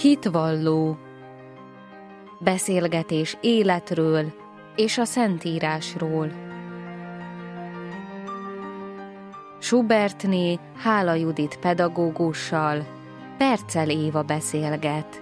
Hitvalló. Beszélgetés életről és a Szentírásról. Schubertné Hála Judit pedagógussal Perccel Éva beszélget.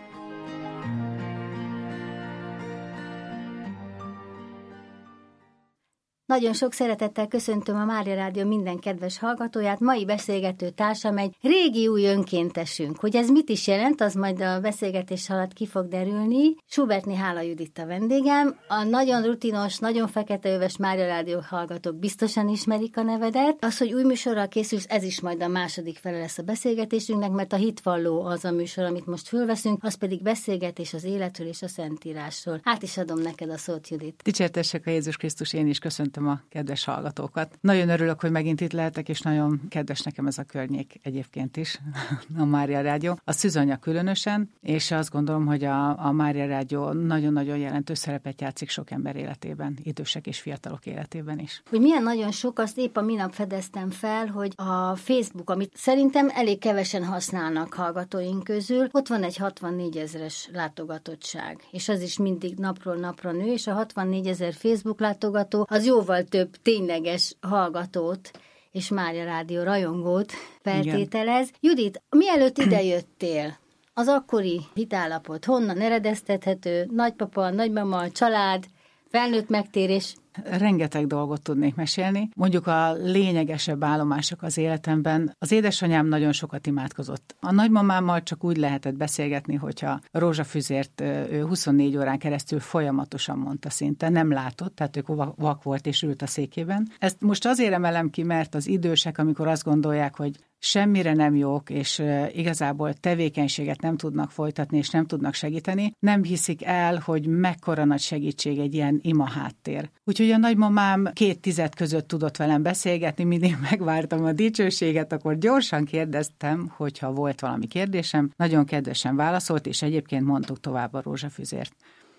Nagyon sok szeretettel köszöntöm a Mária Rádió minden kedves hallgatóját. Mai beszélgető társam egy régi új önkéntesünk. Hogy ez mit is jelent, az majd a beszélgetés alatt ki fog derülni. Schubertné Hála Judit a vendégem. A nagyon rutinos, nagyon feketeöves Mária Rádió hallgatók biztosan ismerik a nevedet. Az, hogy új műsorral készülsz, ez is majd a második fele lesz a beszélgetésünknek, mert a Hitvalló az a műsor, amit most fölveszünk, az pedig beszélgetés az életről és a Szentírásról. Át is adom neked a szót, Judit. Dicsértessek a Jézus Krisztus, én is köszöntöm a kedves hallgatókat. Nagyon örülök, hogy megint itt lehetek, és nagyon kedves nekem ez a környék egyébként is, a Mária Rádió. A Szűzanya különösen, és azt gondolom, hogy a Mária Rádió nagyon-nagyon jelentős szerepet játszik sok ember életében, idősek és fiatalok életében is. Hogy milyen nagyon sok, azt épp a minap fedeztem fel, hogy a Facebook, amit szerintem elég kevesen használnak hallgatóink közül, ott van egy 64 000-es látogatottság, és az is mindig napról napra nő, és a 64 000 Facebook látogató az jóval több tényleges hallgatót és Mária Rádió rajongót feltételez. Igen. Judit, mielőtt idejöttél, az akkori hitállapot honnan eredeztethető? Nagypapa, nagymama, család, felnőtt megtérés? Rengeteg dolgot tudnék mesélni. Mondjuk a lényegesebb állomások az életemben. Az édesanyám nagyon sokat imádkozott. A nagymamámmal csak úgy lehetett beszélgetni, hogyha a rózsafüzért ő 24 órán keresztül folyamatosan mondta, szinte nem látott, tehát ők vak volt és ült a székében. Ezt most azért emelem ki, mert az idősek, amikor azt gondolják, hogy semmire nem jók, és igazából tevékenységet nem tudnak folytatni, és nem tudnak segíteni, nem hiszik el, hogy mekkora nagy segítség egy ilyen ima háttér. Úgyhogy a nagymamám 2 tized között tudott velem beszélgetni, mindig megvártam a dicsőséget, akkor gyorsan kérdeztem, hogyha volt valami kérdésem, nagyon kedvesen válaszolt, és egyébként mondtuk tovább a rózsafüzért.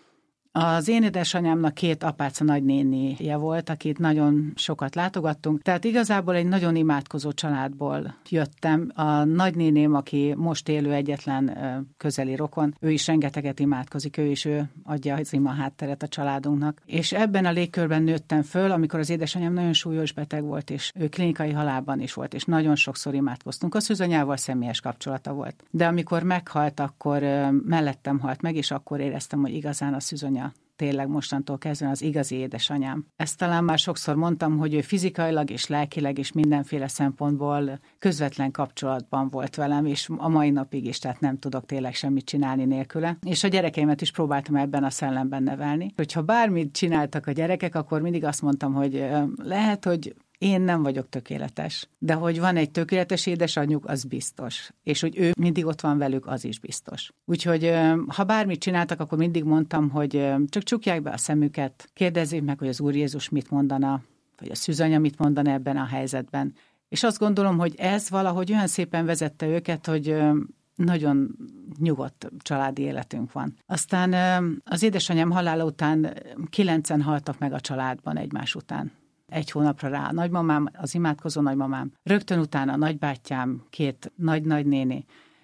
Az én édesanyámnak 2 apáca nagynénije volt, akit nagyon sokat látogattunk, tehát igazából egy nagyon imádkozó családból jöttem. A nagynéném, aki most élő egyetlen közeli rokon, ő is rengeteget imádkozik, ő adja az ima hátteret a családunknak. És ebben a légkörben nőttem föl, amikor az édesanyám nagyon súlyos beteg volt, és ő klinikai halálban is volt, és nagyon sokszor imádkoztunk. A szűzanyával személyes kapcsolata volt. De amikor meghalt, akkor mellettem halt meg, és akkor éreztem, hogy igazán a szűzanya tényleg mostantól kezdve az igazi édesanyám. Ezt talán már sokszor mondtam, hogy ő fizikailag és lelkileg és mindenféle szempontból közvetlen kapcsolatban volt velem, és a mai napig is, tehát nem tudok tényleg semmit csinálni nélküle. És a gyerekeimet is próbáltam ebben a szellemben nevelni. Hogyha bármit csináltak a gyerekek, akkor mindig azt mondtam, hogy lehet, hogy én nem vagyok tökéletes, de hogy van egy tökéletes édesanyjuk, az biztos. És hogy ő mindig ott van velük, az is biztos. Úgyhogy ha bármit csináltak, akkor mindig mondtam, hogy csak csukják be a szemüket, kérdezzék meg, hogy az Úr Jézus mit mondana, vagy a szűzanya mit mondana ebben a helyzetben. És azt gondolom, hogy ez valahogy olyan szépen vezette őket, hogy nagyon nyugodt családi életünk van. Aztán az édesanyám halála után 9-en haltak meg a családban egymás után. 1 hónapra rá a nagymamám, az imádkozó nagymamám, rögtön utána a nagybátyám, 2 nagy-nagynéni,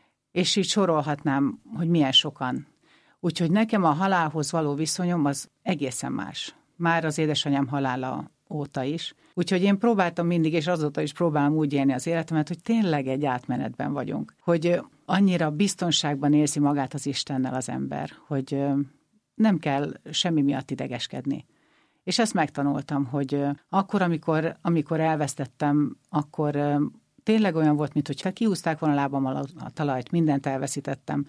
és így sorolhatnám, hogy milyen sokan. Úgyhogy nekem a halálhoz való viszonyom az egészen más. Már az édesanyám halála óta is. Úgyhogy én próbáltam mindig, és azóta is próbálom úgy élni az életemet, hogy tényleg egy átmenetben vagyunk. Hogy annyira biztonságban érzi magát az Istennel az ember, hogy nem kell semmi miatt idegeskedni. És ezt megtanultam, hogy akkor, amikor elvesztettem, akkor tényleg olyan volt, mintha kihúzták volna a lábam alól a talajt, mindent elveszítettem,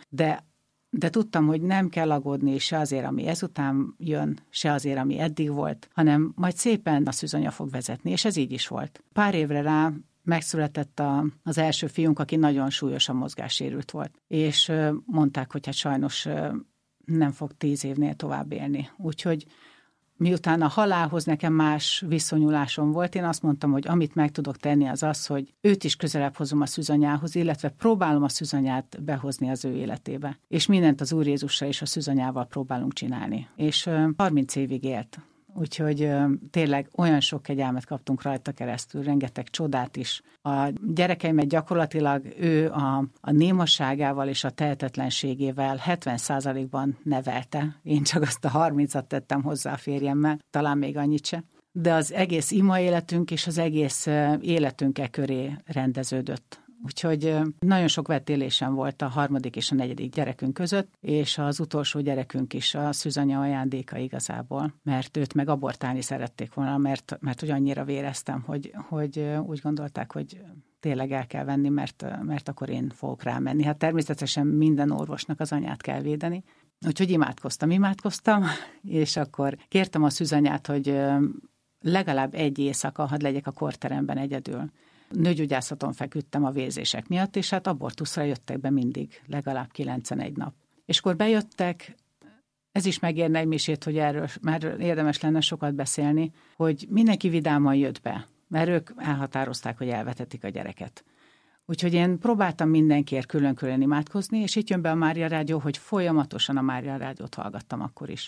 de tudtam, hogy nem kell aggódni se azért, ami ezután jön, se azért, ami eddig volt, hanem majd szépen a szűzanya fog vezetni, és ez így is volt. Pár évre rá megszületett az első fiunk, aki nagyon súlyosan mozgássérült volt, és mondták, hogy hát sajnos nem fog 10 évnél tovább élni. Úgyhogy miután a halálhoz nekem más viszonyulásom volt, én azt mondtam, hogy amit meg tudok tenni, az az, hogy őt is közelebb hozom a szűzanyához, illetve próbálom a szűzanyát behozni az ő életébe. És mindent az Úr Jézussal és a szűzanyával próbálunk csinálni. És 30 évig élt Úgyhogy tényleg olyan sok kegyelmet kaptunk rajta keresztül, rengeteg csodát is. A gyerekeimet gyakorlatilag ő a némaságával és a tehetetlenségével 70%-ban nevelte. Én csak azt a 30-at tettem hozzá a férjemmel, talán még annyit se. De az egész ima életünk és az egész életünk e köré rendeződött. Úgyhogy nagyon sok vetélésem volt a 3. és a 4. gyerekünk között, és az utolsó gyerekünk is a szűzanya ajándéka igazából, mert őt meg abortálni szerették volna, mert hogy annyira véreztem, hogy úgy gondolták, hogy tényleg el kell venni, mert akkor én fogok rámenni. Hát természetesen minden orvosnak az anyát kell védeni. Úgyhogy imádkoztam, és akkor kértem a szűzanyát, hogy legalább egy éjszaka hadd legyek a kórteremben egyedül. Nőgyógyászaton feküdtem a vérzések miatt, és hát abortuszra jöttek be mindig, legalább 91 nap. És akkor bejöttek, ez is megérne egy misét, hogy erről már érdemes lenne sokat beszélni, hogy mindenki vidáman jött be, mert ők elhatározták, hogy elvetetik a gyereket. Úgyhogy én próbáltam mindenkiért külön-külön imádkozni, és itt jön be a Mária Rádió, hogy folyamatosan a Mária Rádiót hallgattam akkor is.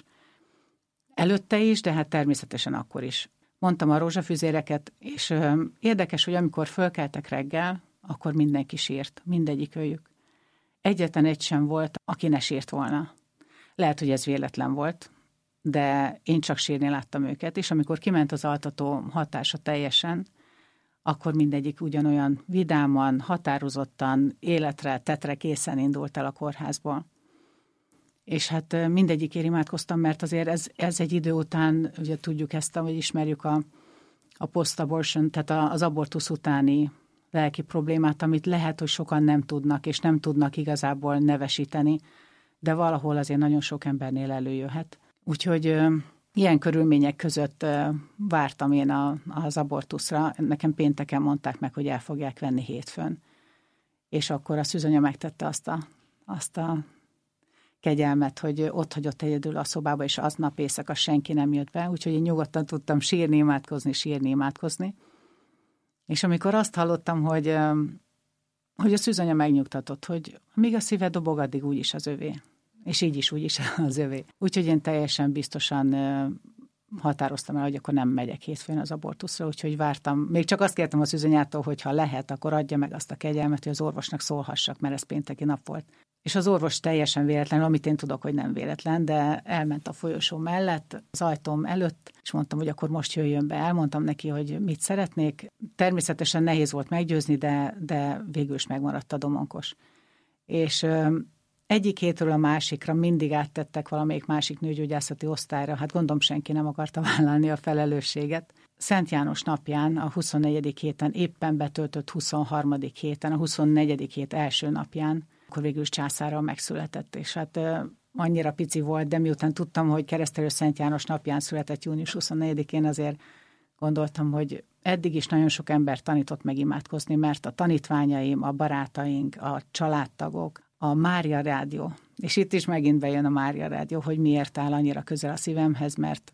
Előtte is, de hát természetesen akkor is. Mondtam a rózsafüzéreket, és érdekes, hogy amikor fölkeltek reggel, akkor mindenki sírt, mindegyik őjük. Egyetlen egy sem volt, aki ne sírt volna. Lehet, hogy ez véletlen volt, de én csak sírni láttam őket, és amikor kiment az altató hatása teljesen, akkor mindegyik ugyanolyan vidáman, határozottan, életre, tetre készen indult el a kórházból. És hát mindegyikért imádkoztam, mert azért ez egy idő után, ugye tudjuk ezt, hogy ismerjük a post-abortion, tehát az abortusz utáni lelki problémát, amit lehet, hogy sokan nem tudnak, és nem tudnak igazából nevesíteni, de valahol azért nagyon sok embernél előjöhet. Úgyhogy ilyen körülmények között vártam én az abortuszra. Nekem pénteken mondták meg, hogy el fogják venni hétfőn. És akkor a szűzanya megtette azt a kegyelmet, hogy ott hagyott egyedül a szobába, és aznap éjszaka senki nem jött be, úgyhogy én nyugodtan tudtam sírni, imádkozni. És amikor azt hallottam, hogy a szűzanya megnyugtatott, hogy míg a szíve dobog, addig úgyis az övé. És így is, úgyis az övé. Úgyhogy én teljesen biztosan határoztam el, hogy akkor nem megyek hétfőn az abortuszra, úgyhogy vártam. Még csak azt kértem a szűzanyától, hogy ha lehet, akkor adja meg azt a kegyelmet, hogy az orvosnak szólhassak, mert ez pénteki nap volt. És az orvos teljesen véletlen, amit én tudok, hogy nem véletlen, de elment a folyosó mellett, az ajtóm előtt, és mondtam, hogy akkor most jöjjön be. Elmondtam neki, hogy mit szeretnék. Természetesen nehéz volt meggyőzni, de végül is megmaradt a domonkos. És egyik hétről a másikra mindig áttettek valamelyik másik nőgyógyászati osztályra, hát gondolom senki nem akarta vállalni a felelősséget. Szent János napján, a 24. héten, éppen betöltött 23. héten, a 24. hét első napján, akkor végül is császárral megszületett, és hát annyira pici volt, de miután tudtam, hogy Keresztelő Szent János napján született június 24-én, azért gondoltam, hogy eddig is nagyon sok ember tanított meg imádkozni, mert a tanítványaim, a barátaink, a családtagok, a Mária Rádió, és itt is megint bejön a Mária Rádió, hogy miért áll annyira közel a szívemhez, mert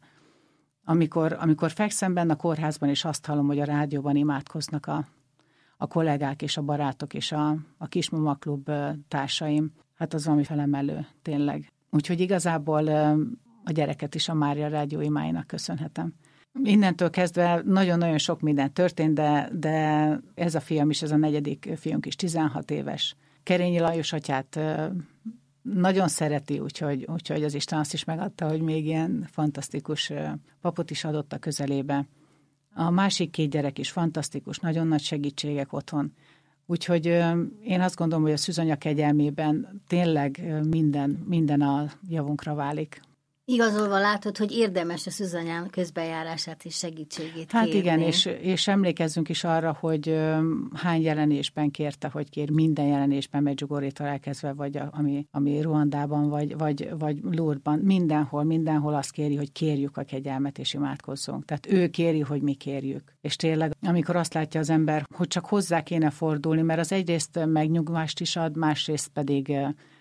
amikor fekszem benne a kórházban, és azt hallom, hogy a rádióban imádkoznak a kollégák és a barátok és a Kismama Klub társaim, hát az valami felemelő, tényleg. Úgyhogy igazából a gyereket is a Mária Rádió imáinak köszönhetem. Innentől kezdve nagyon-nagyon sok minden történt, de ez a fiam is, ez a 4. fiunk is 16 éves. Kerényi Lajos atyát nagyon szereti, úgyhogy az Isten azt is megadta, hogy még ilyen fantasztikus papot is adott a közelébe. A másik 2 gyerek is fantasztikus, nagyon nagy segítségek otthon. Úgyhogy én azt gondolom, hogy a szűzanya kegyelmében tényleg minden a javunkra válik. Igazolva látod, hogy érdemes a szűzanyán közbejárását és segítségét kérni. Hát igen, és emlékezzünk is arra, hogy hány jelenésben kérte, hogy kér minden jelenésben, Medjugorjétól elkezdve, vagy ami Ruandában, vagy Lourdesban, mindenhol azt kéri, hogy kérjük a kegyelmet és imádkozzunk. Tehát ő kéri, hogy mi kérjük. És tényleg, amikor azt látja az ember, hogy csak hozzá kéne fordulni, mert az egyrészt megnyugvást is ad, másrészt pedig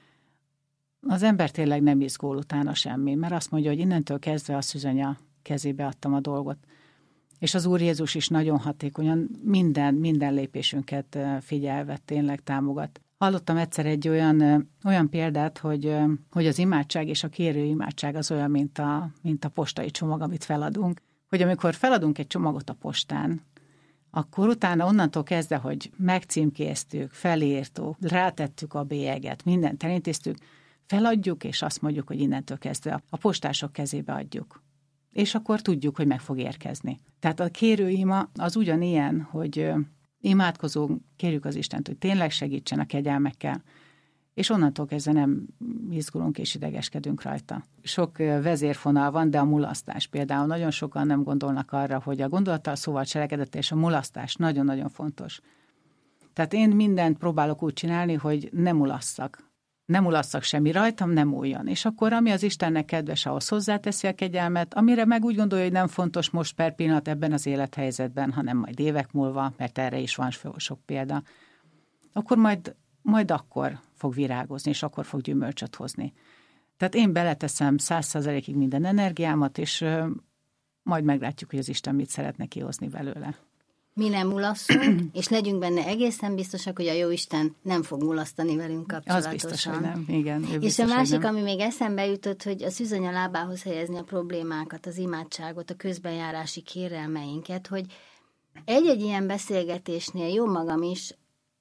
az ember tényleg nem izgul utána semmi, mert azt mondja, hogy innentől kezdve a szűzanya kezébe adtam a dolgot. És az Úr Jézus is nagyon hatékonyan minden lépésünket figyelve tényleg támogat. Hallottam egyszer egy olyan példát, hogy az imádság és a kérő imádság az olyan, mint a postai csomag, amit feladunk. Hogy amikor feladunk egy csomagot a postán, akkor utána onnantól kezdve, hogy megcímkéztük, felírtuk, rátettük a bélyeget, mindent elintéztük, feladjuk, és azt mondjuk, hogy innentől kezdve a postások kezébe adjuk. És akkor tudjuk, hogy meg fog érkezni. Tehát a kérőima az ugyanilyen, hogy imádkozunk, kérjük az Istent, hogy tényleg segítsen a kegyelmekkel, és onnantól kezdve nem izgulunk és idegeskedünk rajta. Sok vezérfonal van, de a mulasztás például. Nagyon sokan nem gondolnak arra, hogy a gondolattal, szóval cselekedet és a mulasztás nagyon-nagyon fontos. Tehát én mindent próbálok úgy csinálni, hogy nem mulasszak semmi rajtam, nem múljon. És akkor, ami az Istennek kedves, ahhoz hozzáteszi a kegyelmet, amire meg úgy gondolja, hogy nem fontos most per pillanat ebben az élethelyzetben, hanem majd évek múlva, mert erre is van sok példa, akkor majd akkor fog virágozni, és akkor fog gyümölcsöt hozni. Tehát én beleteszem 100%-ig minden energiámat, és majd meglátjuk, hogy az Isten mit szeretne kihozni belőle. Mi nem mulasszunk, és legyünk benne egészen biztosak, hogy a Jóisten nem fog mulasztani velünk kapcsolatosan. Az biztos, hogy nem. Igen, és biztos, a másik, ami még eszembe jutott, hogy a szűzany a lábához helyezni a problémákat, az imádságot, a közbenjárási kérelmeinket, hogy egy-egy ilyen beszélgetésnél jó magam is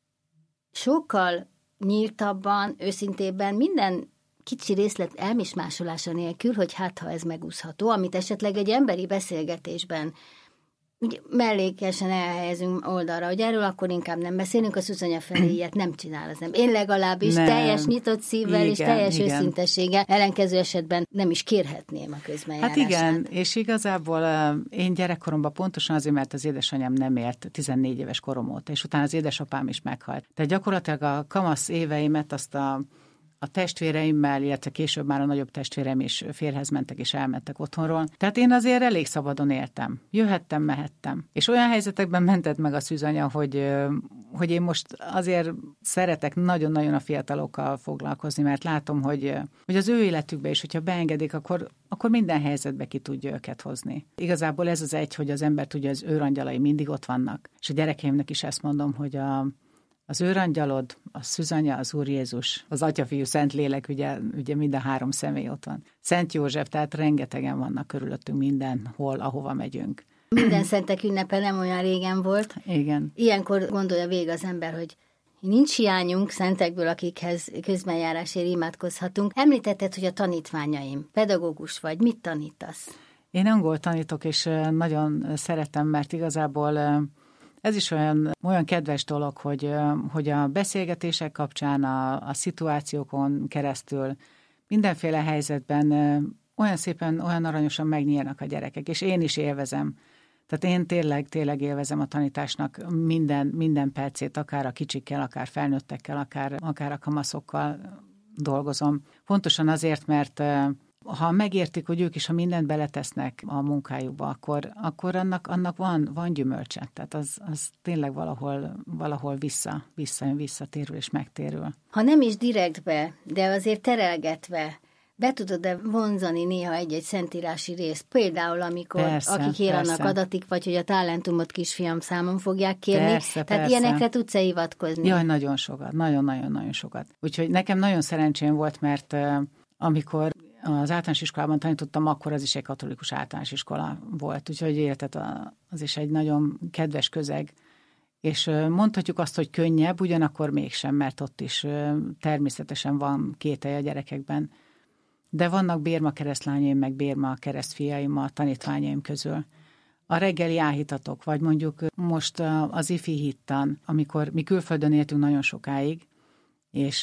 sokkal nyíltabban, őszintébben minden kicsi részlet elmismásolása nélkül, hogy hát ha ez megúszható, amit esetleg egy emberi beszélgetésben úgy mellékesen elhelyezünk oldalra, hogy erről akkor inkább nem beszélünk, a szűzanya felé ilyet nem csinál az nem. Én legalábbis nem. Teljes nyitott szívvel és teljes őszintességgel, ellenkező esetben nem is kérhetném a közbenjárását. Hát igen, és igazából én gyerekkoromban pontosan azért, mert az édesanyám nem ért 14 éves korom óta, és utána az édesapám is meghalt. Tehát gyakorlatilag a kamasz éveimet azt a testvéreimmel, illetve később már a nagyobb testvérem is férhez mentek és elmentek otthonról. Tehát én azért elég szabadon éltem. Jöhettem, mehettem. És olyan helyzetekben mentett meg a szűzanya, hogy én most azért szeretek nagyon-nagyon a fiatalokkal foglalkozni, mert látom, hogy az ő életükbe is, hogyha beengedik, akkor minden helyzetbe ki tudja őket hozni. Igazából ez az egy, hogy az ember tudja, az őrangyalai mindig ott vannak. És a gyerekeimnek is ezt mondom, hogy az őrangyalod, a szűzanya, az Úr Jézus, az Atya, Fiú, Szentlélek, ugye mind a 3 személy ott van. Szent József, tehát rengetegen vannak körülöttünk mindenhol, ahova megyünk. Minden szentek ünnepe nem olyan régen volt. Igen. Ilyenkor gondolja végig az ember, hogy nincs hiányunk szentekből, akikhez közbenjárásért imádkozhatunk. Említetted, hogy a tanítványaim, pedagógus vagy, mit tanítasz? Én angol tanítok, és nagyon szeretem, mert igazából ez is olyan kedves dolog, hogy a beszélgetések kapcsán, a szituációkon keresztül mindenféle helyzetben olyan szépen, olyan aranyosan megnyílnak a gyerekek, és én is élvezem. Tehát én tényleg élvezem a tanításnak minden percét, akár a kicsikkel, akár felnőttekkel, akár a kamaszokkal dolgozom. Pontosan azért, mert ha megértik, hogy ők is, ha mindent beletesznek a munkájukba, akkor annak van gyümölcse. Tehát az tényleg valahol visszatérül és megtérül. Ha nem is direktbe, de azért terelgetve, be tudod-e vonzani néha egy-egy szentírási részt? Például, amikor akik kéranak adatik, vagy hogy a talentumot kisfiam számon fogják kérni. Tehát ilyenekre tudsz-e hivatkozni? Jaj, nagyon sokat. Nagyon-nagyon sokat. Úgyhogy nekem nagyon szerencsém volt, mert amikor az általános iskolában tanítottam, akkor az is egy katolikus általános iskola volt. Úgyhogy érted, az is egy nagyon kedves közeg. És mondhatjuk azt, hogy könnyebb, ugyanakkor mégsem, mert ott is természetesen van kételj a gyerekekben. De vannak bérma keresztlányaim, meg bérma keresztfiaim a tanítványaim közül. A reggeli áhítatok, vagy mondjuk most az ifi hittan, amikor mi külföldön éltünk nagyon sokáig, és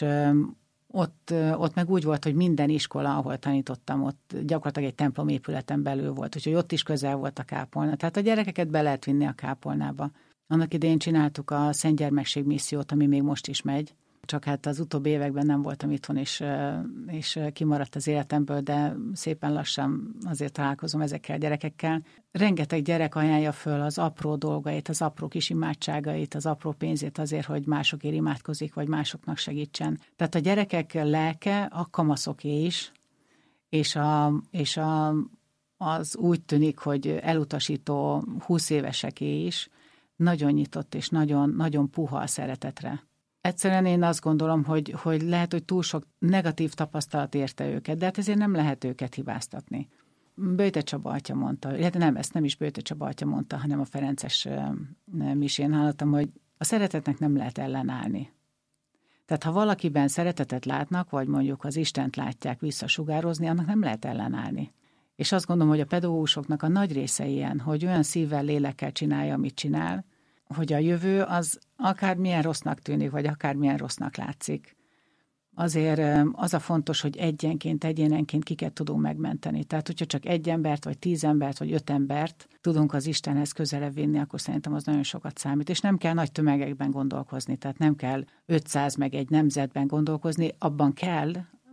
ott meg úgy volt, hogy minden iskola, ahol tanítottam, ott gyakorlatilag egy templom épületen belül volt, úgyhogy ott is közel volt a kápolna. Tehát a gyerekeket be lehet vinni a kápolnába. Annak idején csináltuk a Szent Gyermekség missziót, ami még most is megy. Csak hát az utóbbi években nem voltam itthon, és kimaradt az életemből, de szépen lassan azért találkozom ezekkel a gyerekekkel. Rengeteg gyerek ajánlja föl az apró dolgait, az apró kis imádságait, az apró pénzét azért, hogy másokért imádkozik, vagy másoknak segítsen. Tehát a gyerekek lelke a kamaszoké is, és az úgy tűnik, hogy elutasító 20 éveseké is nagyon nyitott és nagyon, nagyon puha a szeretetre. Egyszerűen én azt gondolom, hogy lehet, hogy túl sok negatív tapasztalat érte őket, de hát ezért nem lehet őket hibáztatni. Böjte Csaba atya mondta, illetve nem, ezt nem is Böjte Csaba atya mondta, hanem a ferences misén hallottam, hogy a szeretetnek nem lehet ellenállni. Tehát ha valakiben szeretetet látnak, vagy mondjuk az Istent látják visszasugározni, annak nem lehet ellenállni. És azt gondolom, hogy a pedagógusoknak a nagy része ilyen, hogy olyan szívvel, lélekkel csinálja, amit csinál, hogy a jövő az akármilyen rossznak tűnik, vagy akármilyen rossznak látszik. Azért az a fontos, hogy egyénenként kiket tudunk megmenteni. Tehát, hogyha csak 1 embert, vagy 10 embert, vagy 5 embert tudunk az Istenhez közelebb vinni, akkor szerintem az nagyon sokat számít. És nem kell nagy tömegekben gondolkozni, tehát nem kell 500 meg egy nemzetben gondolkozni, abban kell,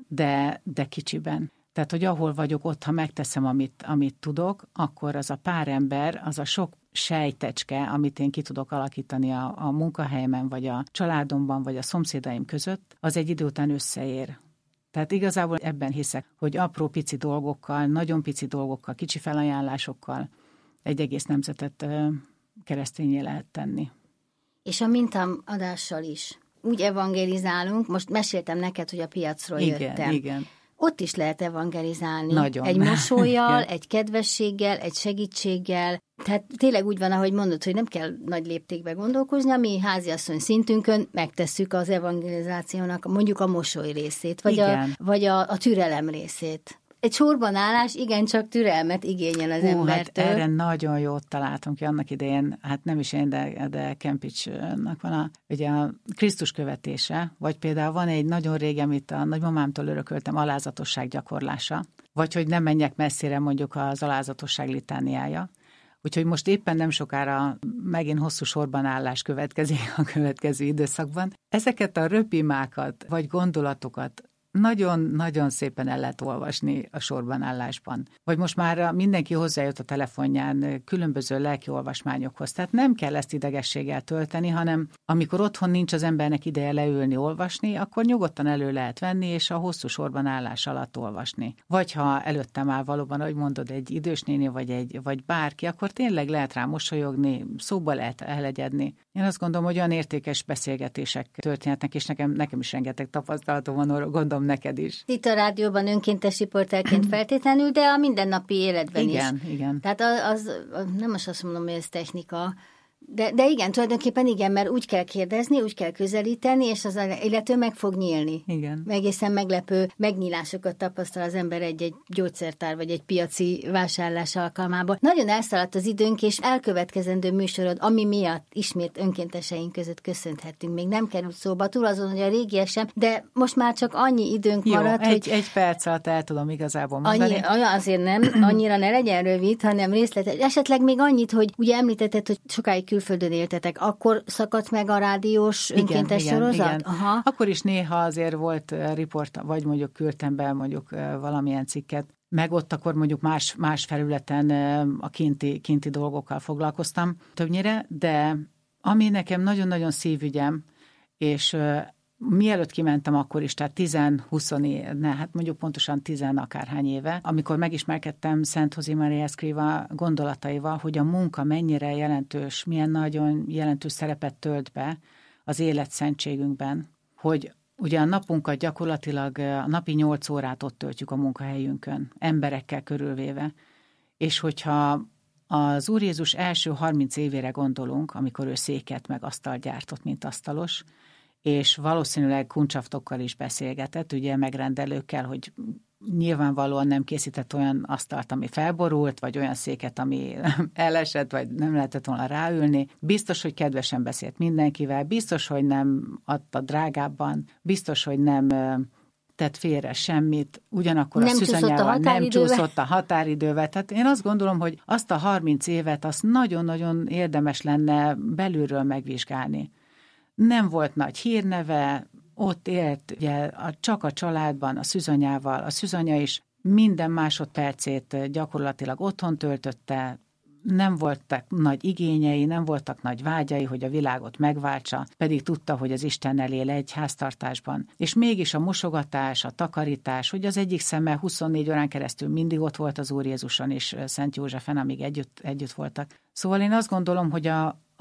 de kicsiben. Tehát, hogy ahol vagyok, ott, ha megteszem, amit tudok, akkor az a pár ember, az a sok sejtecske, amit én ki tudok alakítani a munkahelyemen, vagy a családomban, vagy a szomszédaim között, az egy idő után összeér. Tehát igazából ebben hiszek, hogy apró pici dolgokkal, nagyon pici dolgokkal, kicsi felajánlásokkal egy egész nemzetet keresztényé lehet tenni. És a mintaadással is. Úgy evangelizálunk, most meséltem neked, hogy a piacról jöttem. Igen. Ott is lehet evangelizálni. Nagyon. Egy mosollyal, egy kedvességgel, egy segítséggel. Tehát tényleg úgy van, ahogy mondod, hogy nem kell nagy léptékbe gondolkozni, a mi háziasszony szintünkön megtesszük az evangelizációnak mondjuk a mosoly részét, vagy a türelem részét. Egy sorban állás igencsak türelmet igényel az embertől. Hát erre nagyon jót találtunk ki annak idején, hát nem is én, de Kempicsnak van ugye a Krisztus követése, vagy például van egy nagyon régi, amit a nagymamámtól örököltem, alázatosság gyakorlása, vagy hogy nem menjek messzire mondjuk az alázatosság litániája. Úgyhogy most éppen nem sokára megint hosszú sorban állás következik a következő időszakban. Ezeket a röpimákat, vagy gondolatokat nagyon-nagyon szépen el lehet olvasni a sorban állásban. Vagy most már mindenki hozzájött a telefonján különböző lelki olvasmányokhoz. Tehát nem kell ezt idegességgel tölteni, hanem amikor otthon nincs az embernek ideje leülni, olvasni, akkor nyugodtan elő lehet venni, és a hosszú sorban állás alatt olvasni. Vagy ha előttem áll valóban, ahogy mondod, egy idős néni, vagy bárki, akkor tényleg lehet rá mosolyogni, szóba lehet elegyedni. Én azt gondolom, hogy olyan értékes beszélgetések történhetnek, és nekem is rengeteg tapasztalatom van, gondolom neked is. Itt a rádióban önkéntes riporterként feltétlenül, de a mindennapi életben is. Igen. Tehát az nem most azt mondom, hogy ez technika, de igen, tulajdonképpen igen, mert úgy kell kérdezni, úgy kell közelíteni, és az illető meg fog nyílni. Igen. Egészen meglepő megnyílásokat tapasztal az ember egy gyógyszertár vagy egy piaci vásárlás alkalmából. Nagyon elszaladt az időnk, és elkövetkezendő műsorod, ami miatt ismét önkénteseink között köszönhetünk. Még nem került szóba, túl azon, hogy a régiek sem, de most már csak annyi időnk maradt, hogy... egy perc alatt el tudom igazából mondani. Azért nem, annyira ne legyen rövid, hanem részletes. Esetleg még annyit, hogy ugye említetted, hogy sokáig külföldön éltetek, akkor szakadt meg a rádiós önkéntes sorozat? Igen. Aha. Akkor is néha azért volt riport, vagy mondjuk küldtem be mondjuk valamilyen cikket, meg ott akkor mondjuk más felületen a kinti dolgokkal foglalkoztam többnyire, de ami nekem nagyon-nagyon szívügyem, és mielőtt kimentem akkor is, tehát 10-20 éve, hát mondjuk pontosan 10 akárhány éve, amikor megismerkedtem Szent José María Escrivá gondolataival, hogy a munka mennyire jelentős, milyen nagyon jelentős szerepet tölt be az életszentségünkben, hogy ugye a napunkat gyakorlatilag a napi 8 órát ott töltjük a munkahelyünkön, emberekkel körülvéve, és hogyha az Úr Jézus első 30 évére gondolunk, amikor ő széket meg asztalt gyártott, mint asztalos, és valószínűleg kuncsaftokkal is beszélgetett, ugye megrendelőkkel, hogy nyilvánvalóan nem készített olyan asztalt, ami felborult, vagy olyan széket, ami elesett, vagy nem lehetett volna ráülni. Biztos, hogy kedvesen beszélt mindenkivel, biztos, hogy nem adta drágábban, biztos, hogy nem tett félre semmit, ugyanakkor nem a szűzanyával nem csúszott a határidővel. Tehát én azt gondolom, hogy azt a 30 évet, azt nagyon-nagyon érdemes lenne belülről megvizsgálni. Nem volt nagy hírneve, ott élt ugye, csak a családban, a szűzanyával. A szűzanya is minden másodpercét gyakorlatilag otthon töltötte, nem voltak nagy igényei, nem voltak nagy vágyai, hogy a világot megváltsa, pedig tudta, hogy az Istennel él egy háztartásban. És mégis a mosogatás, a takarítás, hogy az egyik szeme 24 órán keresztül mindig ott volt az Úr Jézuson és Szent Józsefen, amíg együtt voltak. Szóval én azt gondolom, hogy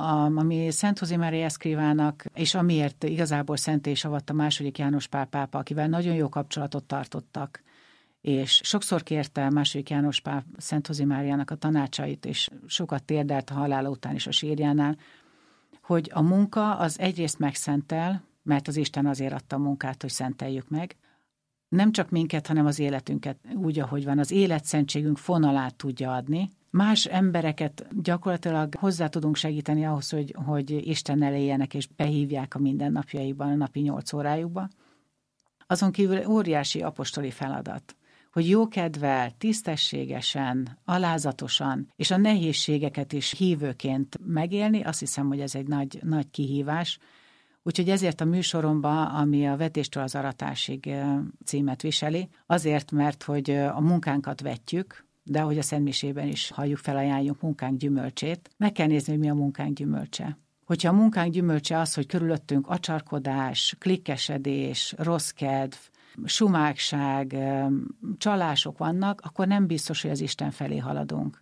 ami Szent José Maria Escrivának, és amiért igazából szenté is avatta második János Pál pápa, akivel nagyon jó kapcsolatot tartottak, és sokszor kérte második János Pál Szent José Máriának a tanácsait, és sokat térdelt a halála után is a sírjánál, hogy a munka az egyrészt megszentel, mert az Isten azért adta a munkát, hogy szenteljük meg, nem csak minket, hanem az életünket úgy, ahogy van, az életszentségünk fonalát tudja adni. Más embereket gyakorlatilag hozzá tudunk segíteni ahhoz, hogy Istennel éljenek és behívják a mindennapjaikban, a napi 8 órájukba. Azon kívül óriási apostoli feladat, hogy jókedvel, tisztességesen, alázatosan, és a nehézségeket is hívőként megélni, azt hiszem, hogy ez egy nagy kihívás. Úgyhogy ezért a műsoromban, ami a Vetéstől az aratásig címet viseli, azért, mert hogy a munkánkat vetjük, de ahogy a szentmisében is halljuk, felajánljuk munkánk gyümölcsét, meg kell nézni, hogy mi a munkánk gyümölcse. Hogyha a munkánk gyümölcse az, hogy körülöttünk acsarkodás, klikkesedés, rossz kedv, sumákság, csalások vannak, akkor nem biztos, hogy az Isten felé haladunk.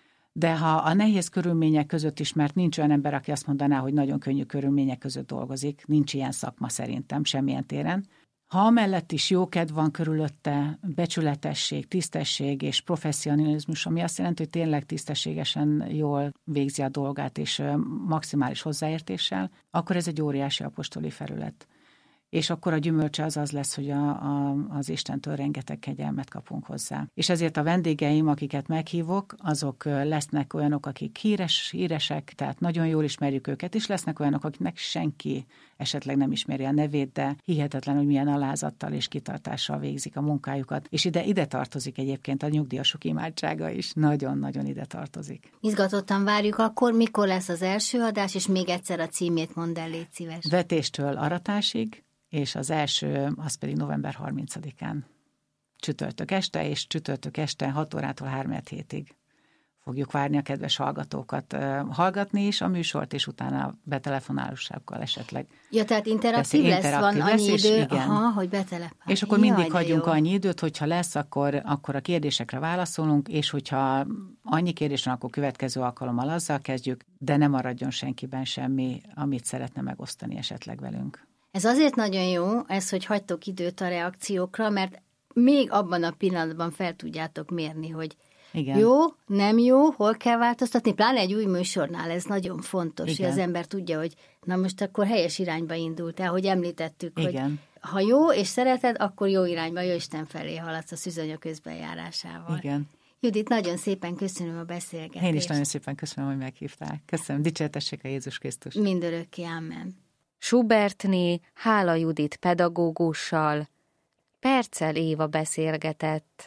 De ha a nehéz körülmények között is, mert nincs olyan ember, aki azt mondaná, hogy nagyon könnyű körülmények között dolgozik, nincs ilyen szakma szerintem, semmilyen téren. Ha amellett is jókedv van körülötte, becsületesség, tisztesség és professzionalizmus, ami azt jelenti, hogy tényleg tisztességesen jól végzi a dolgát és maximális hozzáértéssel, akkor ez egy óriási apostoli felület. És akkor a gyümölcse az lesz, hogy az Istentől rengeteg kegyelmet kapunk hozzá. És ezért a vendégeim, akiket meghívok, azok lesznek olyanok, akik híresek, tehát nagyon jól ismerjük őket, és lesznek olyanok, akiknek senki esetleg nem ismeri a nevét, de hihetetlen, hogy milyen alázattal és kitartással végzik a munkájukat. És ide tartozik egyébként a nyugdíjasok imádsága is. Nagyon-nagyon ide tartozik. Izgatottan várjuk akkor, mikor lesz az első adás, és még egyszer a címét mondd el, légy szíves. Vetéstől aratásig, és az első, az pedig november 30-án. Csütörtök este, és csütörtök este 6 órától 3-7-ig fogjuk várni a kedves hallgatókat hallgatni is a műsort, és utána betelefonálósákkal esetleg. Ja, tehát interaktív lesz, van annyi idő, hogy betelepál. És akkor mindig hagyjunk annyi időt, hogyha lesz, akkor a kérdésekre válaszolunk, és hogyha annyi kérdés van, akkor következő alkalommal azzal kezdjük, de nem maradjon senkiben semmi, amit szeretne megosztani esetleg velünk. Ez azért nagyon jó, hogy hagytok időt a reakciókra, mert még abban a pillanatban fel tudjátok mérni, hogy igen. Jó, nem jó, hol kell változtatni, pláne egy új műsornál ez nagyon fontos, igen. Hogy az ember tudja, hogy na most akkor helyes irányba indult el, hogy említettük, igen. Hogy ha jó és szereted, akkor jó irányba, jó Isten felé haladsz a szűzanya közbenjárásával. Igen. Judit, nagyon szépen köszönöm a beszélgetést. Én is nagyon szépen köszönöm, hogy meghívták. Köszönöm, dicsértessék a Jézus Krisztus. Mindörökké, amen. Schubertné Hála Judit pedagógussal Perccel Éva beszélgetett.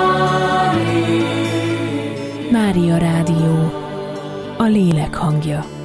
Mária Rádió, a lélek hangja.